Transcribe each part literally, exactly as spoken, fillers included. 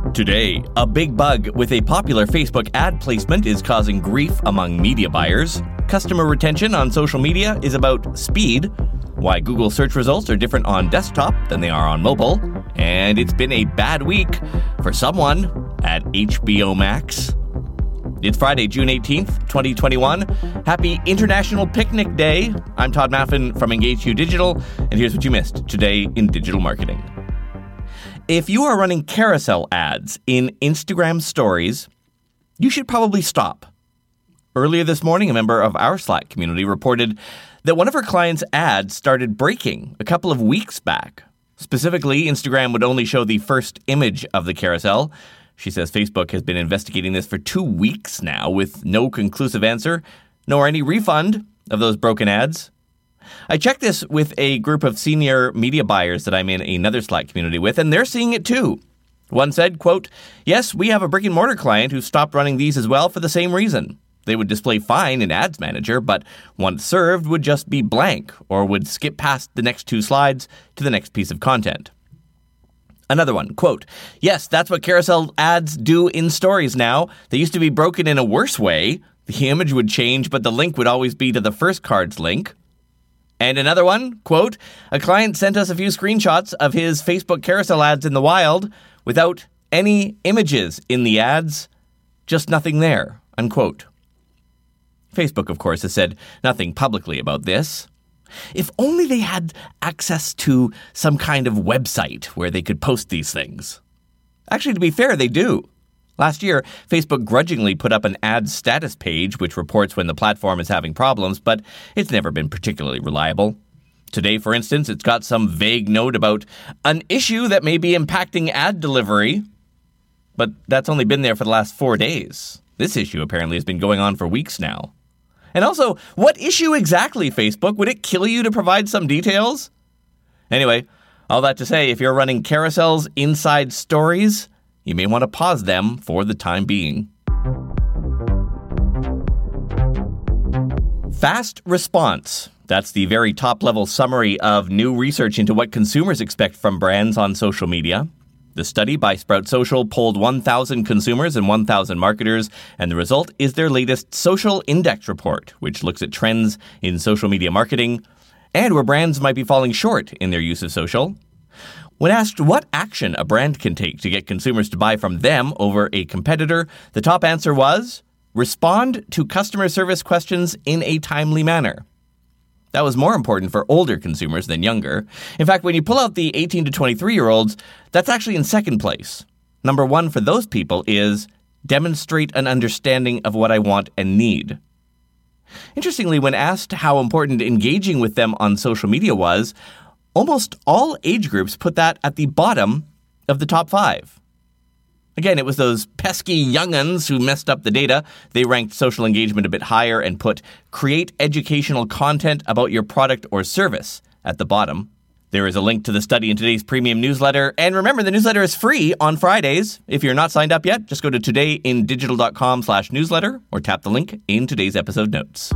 Today, a big bug with a popular Facebook ad placement is causing grief among media buyers. Customer retention on social media is about speed. Why Google search results are different on desktop than they are on mobile. And it's been a bad week for someone at H B O Max. It's Friday, June eighteenth, twenty twenty-one. Happy International Picnic Day. I'm Todd Maffin from EngageU Digital, and here's what you missed today in digital marketing. If you are running carousel ads in Instagram stories, you should probably stop. Earlier this morning, a member of our Slack community reported that one of her clients' ads started breaking a couple of weeks back. Specifically, Instagram would only show the first image of the carousel. She says Facebook has been investigating this for two weeks now with no conclusive answer, nor any refund of those broken ads. I checked this with a group of senior media buyers that I'm in another Slack community with, and they're seeing it too. One said, quote, "Yes, we have a brick and mortar client who stopped running these as well for the same reason. They would display fine in Ads Manager, but once served would just be blank or would skip past the next two slides to the next piece of content." Another one, quote, "Yes, that's what carousel ads do in stories now. They used to be broken in a worse way. The image would change, but the link would always be to the first card's link." And another one, quote, "A client sent us a few screenshots of his Facebook carousel ads in the wild without any images in the ads, just nothing there," unquote. Facebook, of course, has said nothing publicly about this. If only they had access to some kind of website where they could post these things. Actually, to be fair, they do. Last year, Facebook grudgingly put up an ad status page which reports when the platform is having problems, but it's never been particularly reliable. Today, for instance, it's got some vague note about an issue that may be impacting ad delivery, but that's only been there for the last four days. This issue apparently has been going on for weeks now. And also, what issue exactly, Facebook? Would it kill you to provide some details? Anyway, all that to say, if you're running carousels inside stories, you may want to pause them for the time being. Fast response. That's the very top-level summary of new research into what consumers expect from brands on social media. The study by Sprout Social polled one thousand consumers and one thousand marketers, and the result is their latest Social Index report, which looks at trends in social media marketing and where brands might be falling short in their use of social. When asked what action a brand can take to get consumers to buy from them over a competitor, the top answer was, respond to customer service questions in a timely manner. That was more important for older consumers than younger. In fact, when you pull out the eighteen to twenty-three-year-olds, that's actually in second place. Number one for those people is demonstrate an understanding of what I want and need. Interestingly, when asked how important engaging with them on social media was, almost all age groups put that at the bottom of the top five. Again, it was those pesky young'uns who messed up the data. They ranked social engagement a bit higher and put create educational content about your product or service at the bottom. There is a link to the study in today's premium newsletter. And remember, the newsletter is free on Fridays. If you're not signed up yet, just go to todayindigital.com slash newsletter or tap the link in today's episode notes.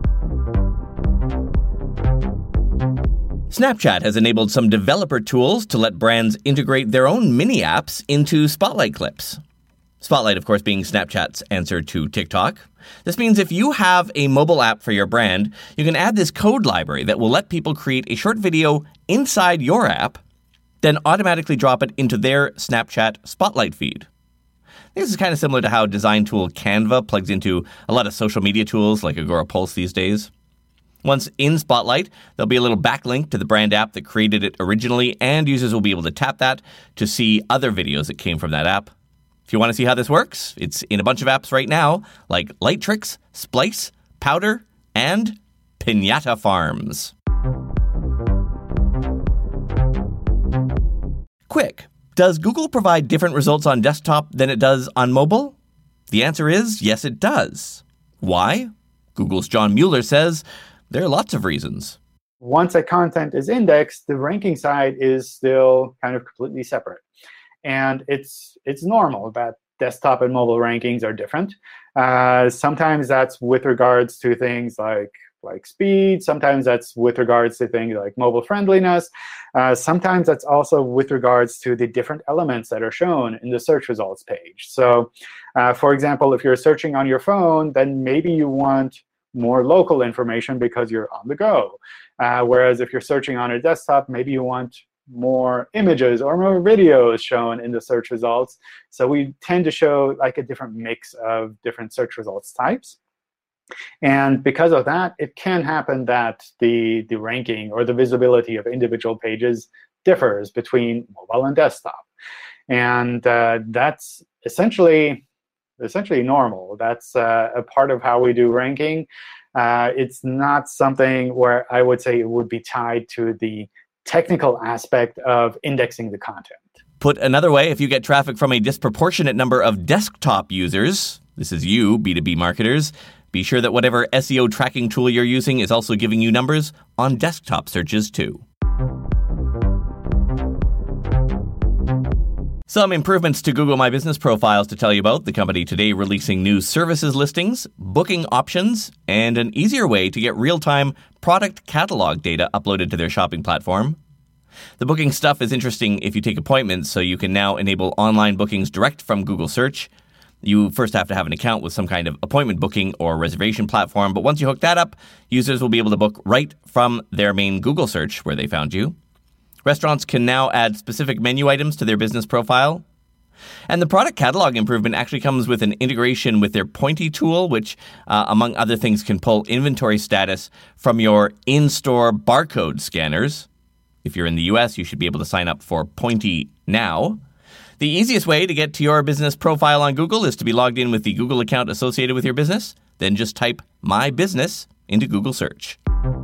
Snapchat has enabled some developer tools to let brands integrate their own mini apps into Spotlight clips. Spotlight, of course, being Snapchat's answer to TikTok. This means if you have a mobile app for your brand, you can add this code library that will let people create a short video inside your app, then automatically drop it into their Snapchat Spotlight feed. This is kind of similar to how design tool Canva plugs into a lot of social media tools like Agorapulse these days. Once in Spotlight, there'll be a little backlink to the brand app that created it originally, and users will be able to tap that to see other videos that came from that app. If you want to see how this works, it's in a bunch of apps right now, like Lightricks, Splice, Powder, and Pinata Farms. Quick, does Google provide different results on desktop than it does on mobile? The answer is yes, it does. Why? Google's John Mueller says there are lots of reasons. Once a content is indexed, the ranking side is still kind of completely separate. And it's it's normal that desktop and mobile rankings are different. Uh, sometimes that's with regards to things like like speed. Sometimes that's with regards to things like mobile friendliness. Uh, sometimes that's also with regards to the different elements that are shown in the search results page. So uh, for example, if you're searching on your phone, then maybe you want more local information because you're on the go. Uh, whereas if you're searching on a desktop, maybe you want more images or more videos shown in the search results. So we tend to show like a different mix of different search results types. And because of that, it can happen that the, the ranking or the visibility of individual pages differs between mobile and desktop. And uh, that's essentially, essentially normal. That's uh, a part of how we do ranking. Uh, it's not something where I would say it would be tied to the technical aspect of indexing the content. Put another way, if you get traffic from a disproportionate number of desktop users, this is you, B two B marketers, be sure that whatever S E O tracking tool you're using is also giving you numbers on desktop searches too. Some improvements to Google My Business profiles to tell you about. The company today releasing new services listings, booking options, and an easier way to get real-time product catalog data uploaded to their shopping platform. The booking stuff is interesting if you take appointments, so you can now enable online bookings direct from Google Search. You first have to have an account with some kind of appointment booking or reservation platform, but once you hook that up, users will be able to book right from their main Google search where they found you. Restaurants can now add specific menu items to their business profile. And the product catalog improvement actually comes with an integration with their Pointy tool, which, uh, among other things, can pull inventory status from your in-store barcode scanners. If you're in the U S, you should be able to sign up for Pointy now. The easiest way to get to your business profile on Google is to be logged in with the Google account associated with your business. Then just type My Business into Google Search.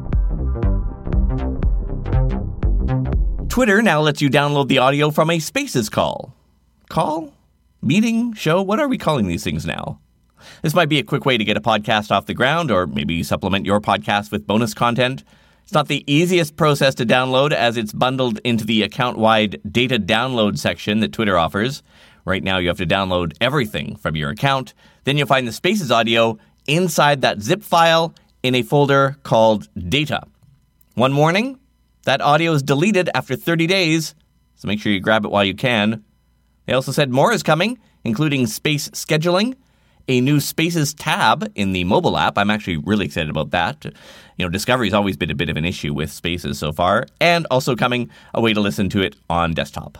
Twitter now lets you download the audio from a Spaces call. Call? Meeting? Show? What are we calling these things now? This might be a quick way to get a podcast off the ground, or maybe supplement your podcast with bonus content. It's not the easiest process to download, as it's bundled into the account-wide data download section that Twitter offers. Right now, you have to download everything from your account. Then you'll find the Spaces audio inside that zip file in a folder called Data. One warning, that audio is deleted after thirty days, so make sure you grab it while you can. They also said more is coming, including space scheduling, a new Spaces tab in the mobile app. I'm actually really excited about that. You know, Discovery's always been a bit of an issue with Spaces so far, and also coming a way to listen to it on desktop.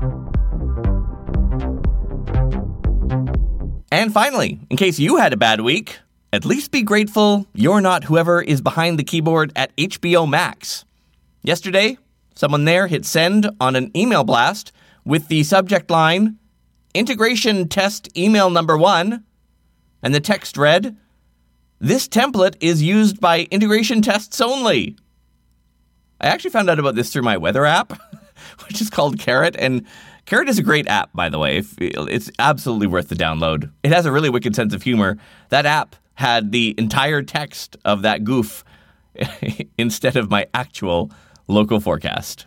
And finally, in case you had a bad week, at least be grateful you're not whoever is behind the keyboard at H B O Max. Yesterday, someone there hit send on an email blast with the subject line, Integration Test Email Number One, and the text read, This template is used by integration tests only. I actually found out about this through my weather app, which is called Carrot, and Carrot is a great app, by the way. It's absolutely worth the download. It has a really wicked sense of humor. That app had the entire text of that goof instead of my actual local forecast.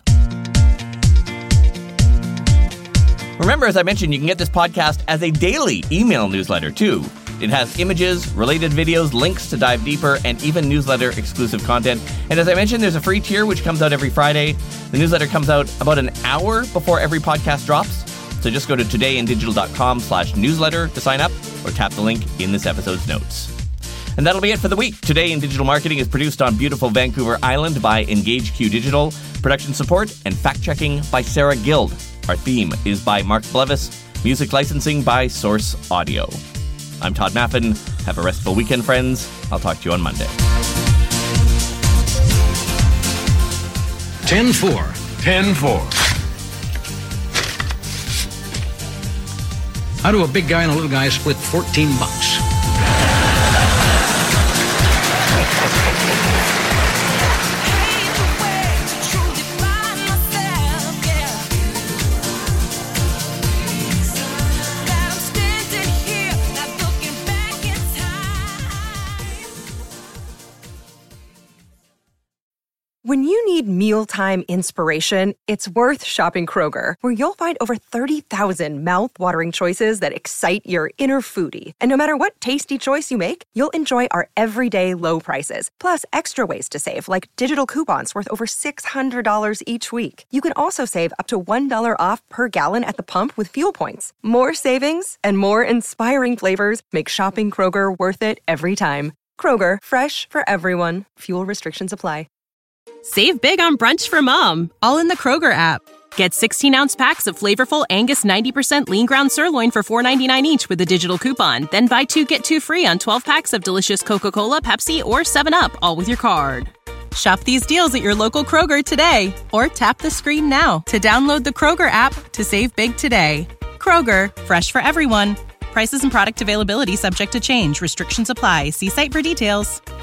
Remember, as I mentioned, you can get this podcast as a daily email newsletter, too. It has images, related videos, links to dive deeper, and even newsletter-exclusive content. And as I mentioned, there's a free tier which comes out every Friday. The newsletter comes out about an hour before every podcast drops. So just go to todayindigital.com slash newsletter to sign up, or tap the link in this episode's notes. And that'll be it for the week. Today in Digital Marketing is produced on beautiful Vancouver Island by EngageQ Digital. Production support and fact-checking by Sarah Guild. Our theme is by Mark Blevis. Music licensing by Source Audio. I'm Todd Maffin. Have a restful weekend, friends. I'll talk to you on Monday. ten four. ten four. How do a big guy and a little guy split fourteen bucks? When you need need mealtime inspiration, it's worth shopping Kroger, where you'll find over thirty thousand mouth-watering choices that excite your inner foodie. And no matter what tasty choice you make, you'll enjoy our everyday low prices, plus extra ways to save, like digital coupons worth over six hundred dollars each week. You can also save up to one dollar off per gallon at the pump with fuel points. More savings and more inspiring flavors make shopping Kroger worth it every time. Kroger, fresh for everyone. Fuel restrictions apply. Save big on brunch for mom, all in the Kroger app. Get sixteen-ounce packs of flavorful Angus ninety percent lean ground sirloin for four ninety-nine each with a digital coupon. Then buy two, get two free on twelve packs of delicious Coca-Cola, Pepsi, or seven up, all with your card. Shop these deals at your local Kroger today, or tap the screen now to download the Kroger app to save big today. Kroger, fresh for everyone. Prices and product availability subject to change. Restrictions apply. See site for details.